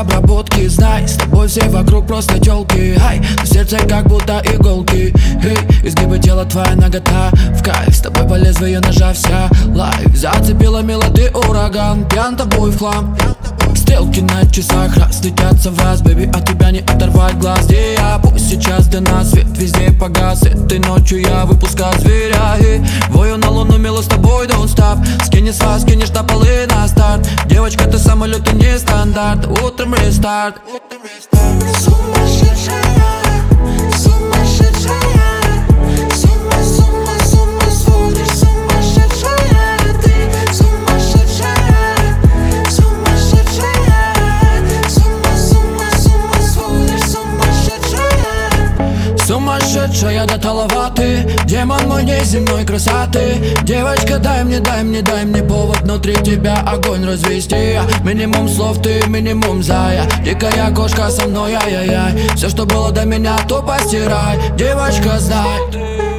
обработки. Знай, с тобой все вокруг просто тёлки. Ай, в сердце как будто иголки. Эй, изгибы тела, твоя нагота в кайф. С тобой по лезвию ножа вся лайф. Зацепила мило, ты ураган, пьян тобой в хлам. Стрелки на часах разлетятся в раз, бэби, от тебя не оторвать глаз. Где я? Пусть сейчас для нас свет везде погас. Этой ночью я выпускаю зверя и вою на луну, мило, с тобой don't stop. Скинешь с вас, кинешь на полы на старт. Девочка, ты самолет, ты не стандарт. Утром рестарт. Сумасшедшая, сумасшедшая. Сводишь, сумасшедшая. Ты сумасшедшая, сводишь, сумасшедшая. Сумасшедшая до таловаты, демон мой неземной красоты. Девочка, дай мне повод внутри тебя огонь развести. Минимум слов, ты минимум зая. Дикая кошка со мной, ай-яй-яй. Все, что было до меня, то постирай. Девочка, знай,